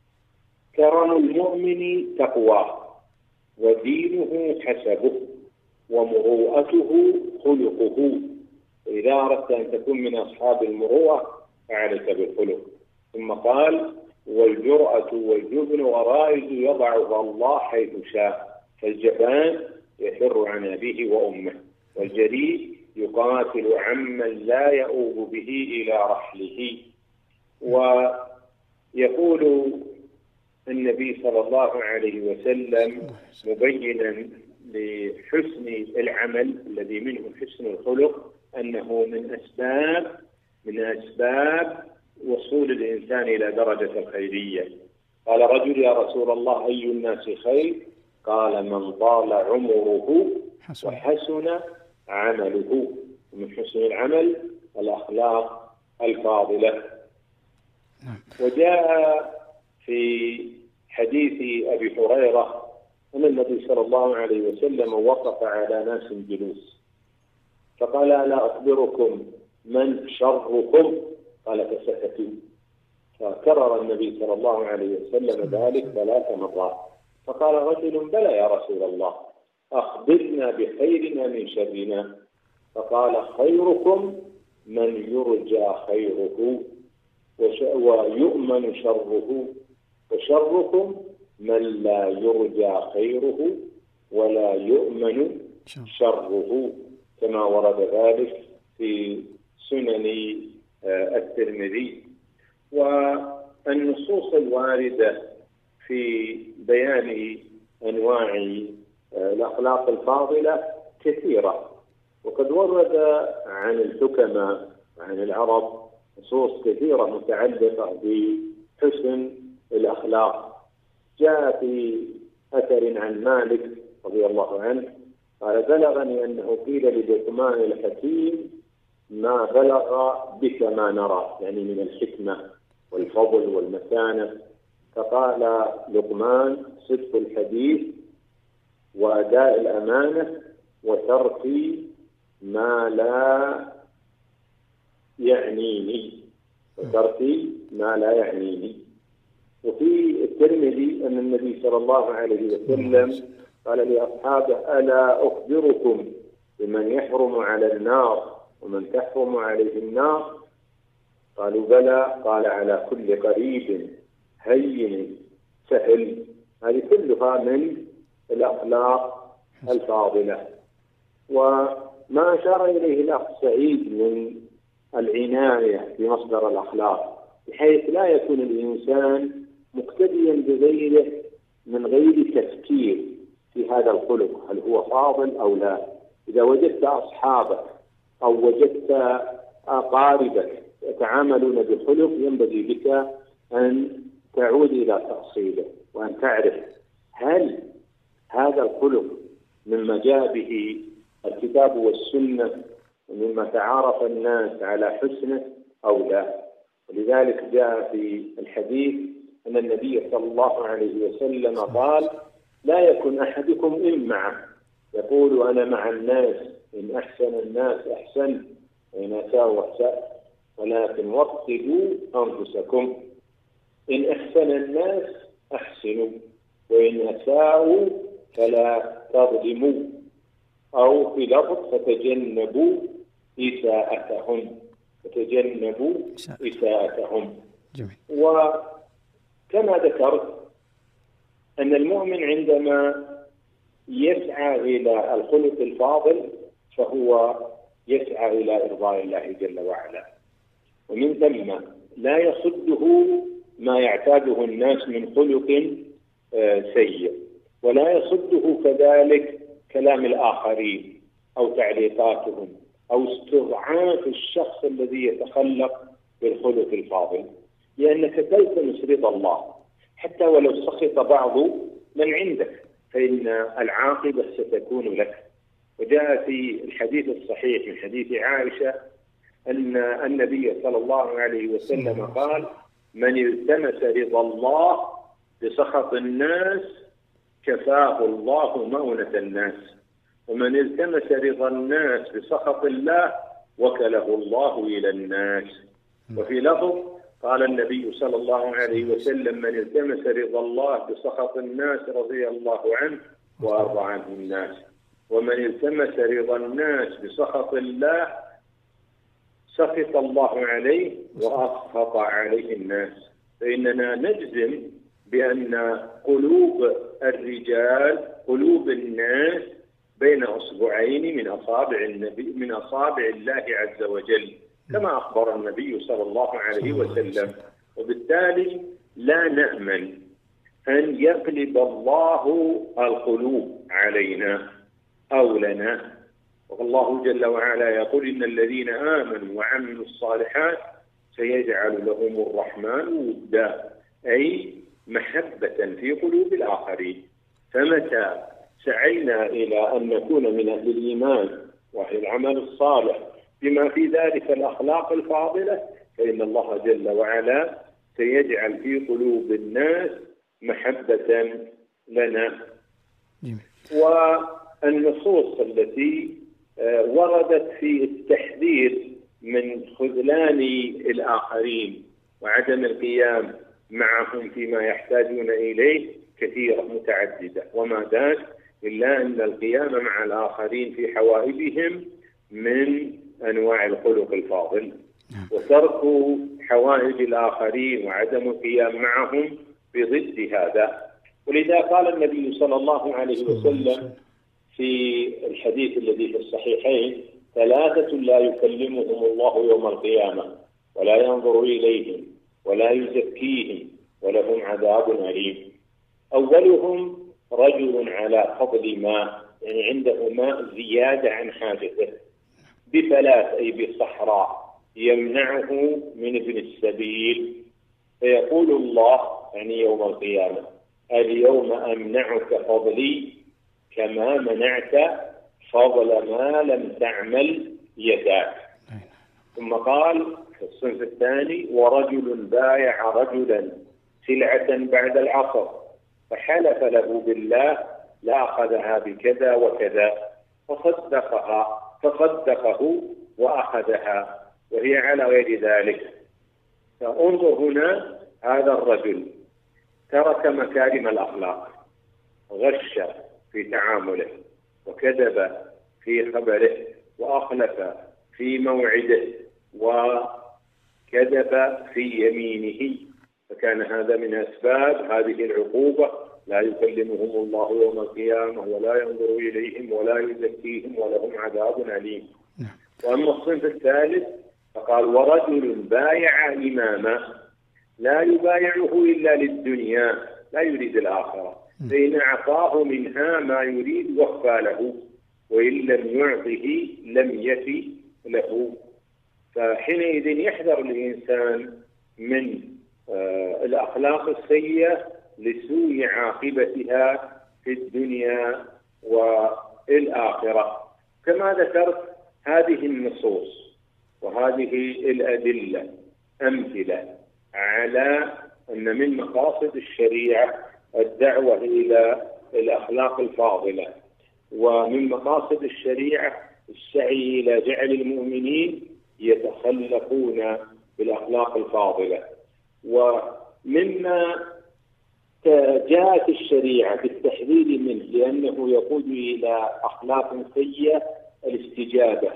كرم المؤمن تقواه، ودينه حسبه، ومروءته خلقه. وإذا أردت أن تكون من أصحاب المروءة فعليك بالخلق. ثم قال: والجرأة والجبن ورائد يضعها الله حيث شاء، فالجبان يفر عن أبيه وأمه، والجريء يقاتل عمن لا يؤوب به إلى رحله. ويقول النبي صلى الله عليه وسلم مبينا لحسن العمل الذي منه حسن الخلق أنه من أسباب من أسباب وصول الإنسان إلى درجة الخيرية. قال رجل يا رسول الله أي الناس خير؟ قال من طال عمره وحسن عمله. ومن حسن العمل الأخلاق الفاضلة. وجاء في حديث أبي هريرة أن النبي صلى الله عليه وسلم وقف على ناس جلوس فقال ألا أخبركم من شركم؟ قال فسكتوا. فكرر النبي صلى الله عليه وسلم ذلك ثلاث مرات فقال رجل بلى يا رسول الله أخبرنا بخيرنا من شرنا. فقال خيركم من يرجى خيره ويؤمن شره وشركم من لا يرجى خيره ولا يؤمن شره كما ورد ذلك في سنن الترمذي. والنصوص الواردة في بيان أنواع الأخلاق الفاضلة كثيرة، وقد ورد عن الحكماء عن العرب نصوص كثيرة متعلقة بحسن الأخلاق. جاء في أثر عن مالك رضي الله عنه قال بلغني أنه قيل للقمان الحكيم ما بلغ بك ما نرى، يعني من الحكمة والفضل والمكانة. فقال لقمان صدق الحديث وأداء الأمانة وترك ما لا يعنيني وترك ما لا يعنيني. وفي الترمذي أن النبي صلى الله عليه وسلم قال لأصحابه ألا أخبركم بمن يحرم على النار ومن تحرم عليه النار؟ قالوا بلى. قال على كل قريب هين سهل. هذه كلها من الأخلاق الفاضلة. وما أشار إليه الأخ سعيد من العناية بمصدر الأخلاق بحيث لا يكون الإنسان مقتديا بغيره من غير تفكير في هذا الخلق هل هو فاضل أو لا. إذا وجدت أصحابك أو وجدت أقاربك يتعاملون بخلق ينبغي بك أن تعود إلى تأصيله وأن تعرف هل هذا الخلق مما جاء به الكتاب والسنة ومما تعارف الناس على حسنه أو لا. ولذلك جاء في الحديث أن النبي صلى الله عليه وسلم قال لا يكن أحدكم إمعة يقول أنا مع الناس إن أحسن الناس أحسن وإن أساءوا أساء ولكن وقتوا أنفسكم إن أحسن الناس أحسنوا وإن أساءوا فلا تظلموا أو في لفظ فتجنبوا إساءتهم فتجنبوا إساءتهم. وكما ذكرت أن المؤمن عندما يسعى إلى الخلق الفاضل فهو يسعى إلى إرضاء الله جل وعلا، ومن ثم لا يصده ما يعتاده الناس من خلق سيء، ولا يصده كذلك كلام الآخرين أو تعليقاتهم أو استضعاف الشخص الذي يتخلق بالخلق الفاضل، لأنك تلتمس رضا الله حتى ولو سخط بعض من عندك فإن العاقبة ستكون لك. وجاء في الحديث الصحيح من حديث عائشة أن النبي صلى الله عليه وسلم قال من التمس رضا الله بسخط الناس كفاه الله مؤونة الناس، ومن التمس رضا الناس بسخط الله وكله الله إلى الناس. وفي لفظ قال النبي صلى الله عليه وسلم من التمس رضا الله بسخط الناس رضي الله عنه وأرضى عنه الناس، ومن التمس رضا الناس بسخط الله سخط الله عليه وأسخط عليه الناس. فإننا نجزم بأن قلوب الرجال قلوب الناس بين أصبعين من أصابع النبي من أصابع الله عز وجل كما أخبر النبي صلى الله عليه وسلم. وبالتالي لا نأمن أن يقلب الله القلوب علينا أو لنا. والله جل وعلا يقول إن الذين آمنوا وعملوا الصالحات سيجعل لهم الرحمن ودا، أي محبة في قلوب الآخرين. فمتى سعينا إلى أن نكون من أهل الإيمان وأهل العمل الصالح بما في ذلك الأخلاق الفاضلة، فإن الله جل وعلا سيجعل في قلوب الناس محبة لنا. والنصوص التي وردت في التحذير من خذلان الآخرين وعدم القيام معهم فيما يحتاجون إليه كثيرة متعددة، وما ذاك إلا أن القيام مع الآخرين في حوائجهم من أنواع الخلق الفاضل، وترك حوائج الآخرين وعدم القيام معهم بضد هذا. ولذا قال النبي صلى الله عليه وسلم في الحديث الذي في الصحيحين: ثلاثة لا يكلمهم الله يوم القيامة ولا ينظر إليهم ولا يزكيهم ولهم عذاب أليم. أولهم رجل على فضل ماء، يعني عنده ماء زيادة عن حاجته، بفلاة أي بصحراء، يمنعه من ابن السبيل، فيقول الله يعني يوم القيامة: اليوم أمنعك فضلي كما منعت فضل ما لم تعمل يداك. ثم قال في الصنف الثاني: ورجل بايع رجلا سلعة بعد العصر فحلف له بالله لأخذها بكذا وكذا فصدقها فصدقه وأخذها وهي على غير ذلك. فانظر هنا، هذا الرجل ترك مكارم الأخلاق، غش في تعامله وكذب في خبره وأخلف في موعده وكذب في يمينه، فكان هذا من أسباب هذه العقوبة: لا يكلمهم الله يوم القيامة ولا ينظر إليهم ولا يزكيهم ولهم عذاب أليم. وأما الصنف الثالث فقال: ورجل بايع إماما لا يبايعه إلا للدنيا لا يريد الآخرة، فإن أعطاه منها ما يريد وفى له، وإن لم يعطه لم يفي له. فحينئذ يحذر الإنسان من آه الأخلاق السيئة لسوء عاقبتها في الدنيا والآخرة. كما ذكرت، هذه النصوص وهذه الأدلة أمثلة على أن من مقاصد الشريعة الدعوة إلى الأخلاق الفاضلة، ومن مقاصد الشريعة السعي إلى جعل المؤمنين يتخلقون بالأخلاق الفاضلة. ومما جاءت الشريعة بالتحذير منه لأنه يقود إلى أخلاق سيئة الاستجابة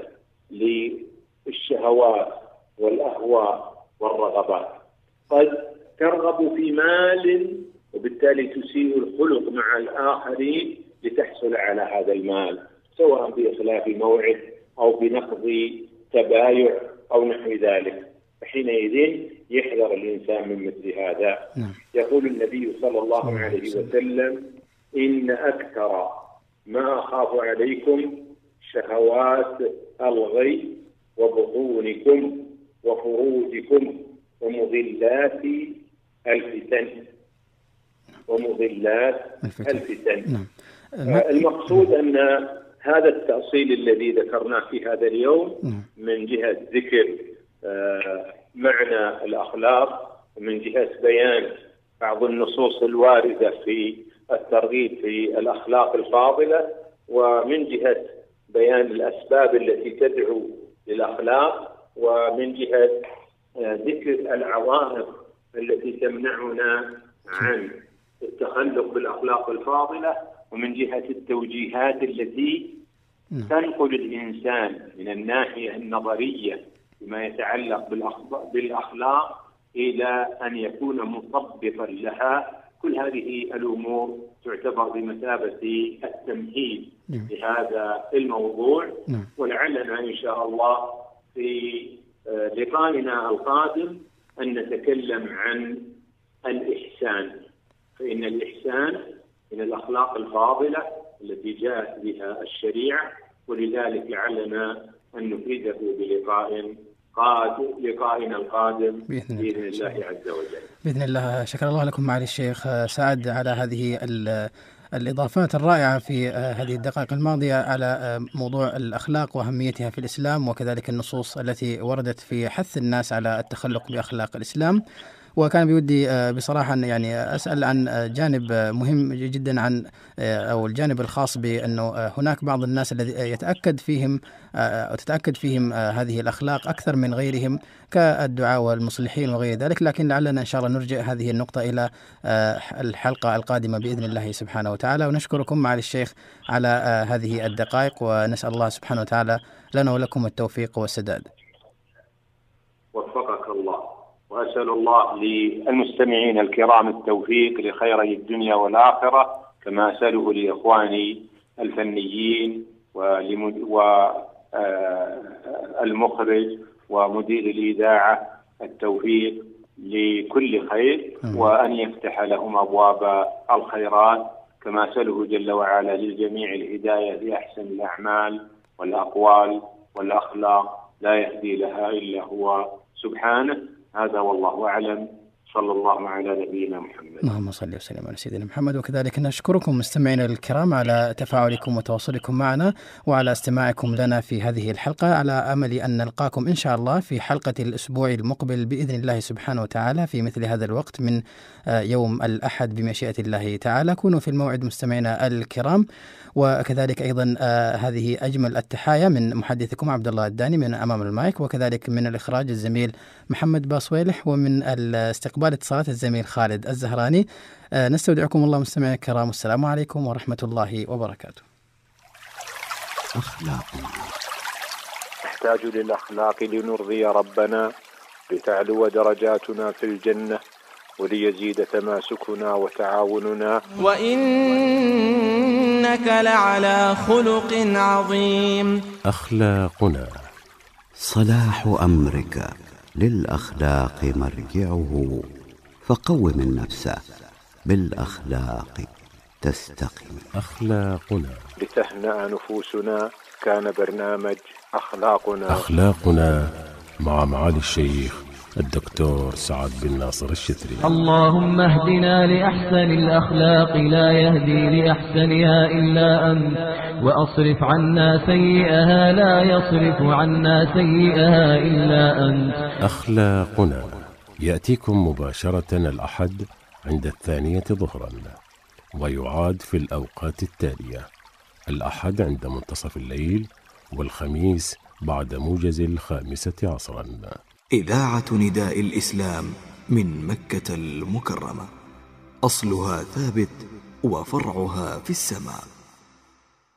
للشهوات والأهواء والرغبات. قد ترغب في مال وبالتالي تسيء الخلق مع الآخرين لتحصل على هذا المال، سواء بإخلاف موعد أو بنقض تبايع أو نحو ذلك، فحينئذ يحذر الإنسان من مثل هذا. نعم. يقول النبي صلى الله عليه وسلم: إن أكثر ما أخاف عليكم شهوات الغي وبطونكم وفروجكم ومضلات الفتن ومضلات الفتن. نعم. المقصود أن هذا التأصيل الذي ذكرناه في هذا اليوم من جهة ذكر معنى الأخلاق، ومن جهة بيان بعض النصوص الواردة في الترغيب في الأخلاق الفاضلة، ومن جهة بيان الأسباب التي تدعو للأخلاق، ومن جهة ذكر العوائق التي تمنعنا عن التخلق بالأخلاق الفاضلة، ومن جهة التوجيهات التي تنقل الإنسان من الناحية النظرية بما يتعلق بالأخلاق إلى أن يكون مطبقا لها. كل هذه الأمور تعتبر بمثابة التمهيد لهذا الموضوع، ولعلنا إن شاء الله في لقائنا القادم أن نتكلم عن الإحسان، فإن الإحسان من الأخلاق الفاضلة التي جاءت بها الشريعة، ولذلك لعلنا أن نفيده بلقاء لقائنا القادم بإذن, بإذن الله عز وجل. بإذن الله. شكر الله لكم معالي الشيخ سعد على هذه الإضافات الرائعة في هذه الدقائق الماضية على موضوع الأخلاق وأهميتها في الإسلام، وكذلك النصوص التي وردت في حث الناس على التخلق بأخلاق الإسلام. وكان بودي بصراحة يعني أسأل عن جانب مهم جدا، عن أو الجانب الخاص بأنه هناك بعض الناس الذي يتأكد فيهم أو تتأكد فيهم هذه الأخلاق أكثر من غيرهم كالدعاء والمصلحين وغير ذلك، لكن لعلنا إن شاء الله نرجع هذه النقطة إلى الحلقة القادمة بإذن الله سبحانه وتعالى. ونشكركم معالي الشيخ على هذه الدقائق، ونسأل الله سبحانه وتعالى لنا ولكم التوفيق والسداد. وفقك الله، وأسأل الله للمستمعين الكرام التوفيق لخيري الدنيا والآخرة، كما أسأله لإخواني الفنيين والمخرج ومدير الإذاعة التوفيق لكل خير، وأن يفتح لهم أبواب الخيرات، كما أسأله جل وعلا للجميع الهداية لأحسن الأعمال والأقوال والأخلاق، لا يهدي لها إلا هو سبحانه. هذا والله أعلم. صلى الله على نبينا محمد. اللهم صل وسلم على سيدنا محمد. وكذلك نشكركم مستمعينا الكرام على تفاعلكم وتواصلكم معنا وعلى استماعكم لنا في هذه الحلقة، على أمل أن نلقاكم إن شاء الله في حلقة الأسبوع المقبل بإذن الله سبحانه وتعالى في مثل هذا الوقت من يوم الأحد بمشيئة الله تعالى. كونوا في الموعد مستمعينا الكرام. وكذلك أيضا آه هذه أجمل التحايا من محدثكم عبد الله الداني من أمام المايك، وكذلك من الإخراج الزميل محمد باصويلح، ومن الاستقبال اتصالات الزميل خالد الزهراني. آه نستودعكم الله مستمعينا الكرام، والسلام عليكم ورحمة الله وبركاته. أخلاق نحتاج للأخلاق لنرضي ربنا، لتعلو درجاتنا في الجنة، وليزيد تماسكنا وتعاوننا. وإنك لعلى خلق عظيم. أخلاقنا صلاح أمرك للأخلاق مرجعه، فقوم النفس بالأخلاق تستقيم. أخلاقنا لتهنأ نفوسنا، كان برنامج أخلاقنا. أخلاقنا مع معالي الشيخ الدكتور سعد بن ناصر الشتري. اللهم اهدنا لأحسن الأخلاق، لا يهدي لأحسنها إلا أنت، وأصرف عنا سيئها، لا يصرف عنا سيئها إلا أنت. أخلاقنا يأتيكم مباشرة الأحد عند الثانية ظهرا، ويعاد في الأوقات التالية: الأحد عند منتصف الليل، والخميس بعد موجز الخامسة عصرا. إذاعة نداء الإسلام من مكة المكرمة، أصلها ثابت وفرعها في السماء.